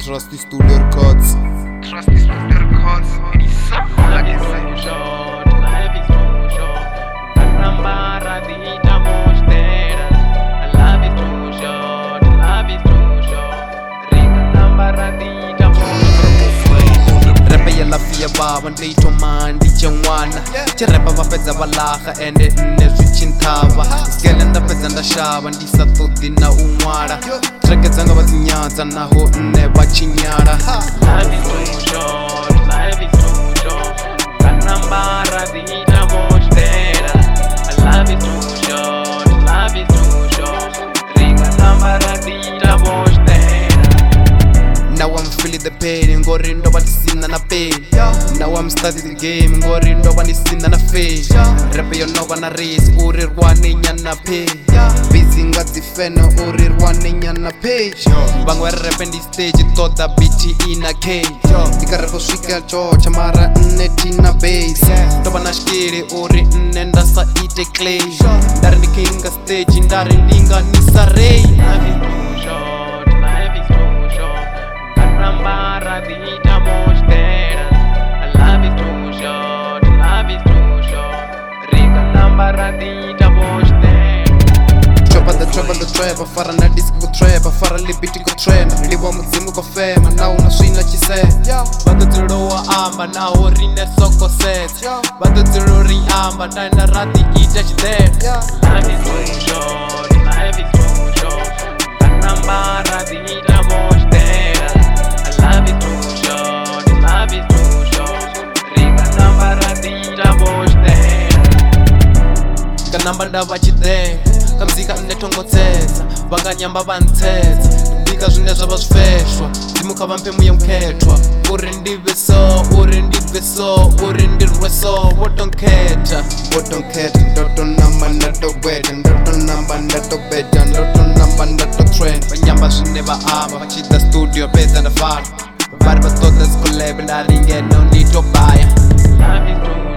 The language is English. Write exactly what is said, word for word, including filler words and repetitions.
Trusty Studio Records. Trusty Studio Records. Life is too short, life is too short. Ganambara dita mostera. Life is too short, life is too short. Ganambara dita mostera. Repa yela fia baba ndito mandi changwana. Chirepa vafedza valaga ende nne zwichintava. Skele nda fedza nda shava ndisa todi na unwala. Treke dzanga vadzinyadza naho nne vachinyala. Life is too short, life is too short. Ganambara dita mostera. Life is too short, life is too short. Ganambara dita mostera. Now I'm feeling the pain, ngori ndo vandisina na pain. Now I'm studying the game, ngori ndo vandisina na fame. Repe yo nova na race, uri rwane nyana pay. Busy ngati feno, uri rwane nyana pay. Bangwa repe ndi stage, toda biti ina cage. Tikareko swika chocha mara nne tina base. Ndoba na shkiri, uri nne ndasa ite clay. Ndari ni kinga stage, ndari ndinga nisa ray. Life is too short, life is too short. Ganambara dita mostera. Life is too short, life is too short. Ganambara dita mostera. Chopa the trap the trap, fara na disco go trap, fara libiti go trend. Liwa muzimu go fema, na una swina chise. Bado turoa amba, na horine soko set. Bado turori amba, na na rati ita chide. Life is too short, life is too short. Ganambara dita mostera. Life is too short, life is too short. Ganambara dita mostera. Kanamba ndava chide, kamzika nne tongotsetsa. Vakanyamba vantsetsa, ndibika zwine zvava zvifeshwa. Dzimuka vampe muye mukhetwa. Uri ndive so, uri ndive so, uri ndirwe so. Votonkhetha, votonkhetha. Ndoto namba ndatogweta, ndoto namba ndatobeta, ndoto namba ndatotrend. Vanyamba zvine vaamba, vachida studio pedza ndafara. Vari vatodza zikolebe ndaringeno nditobaya. Life is too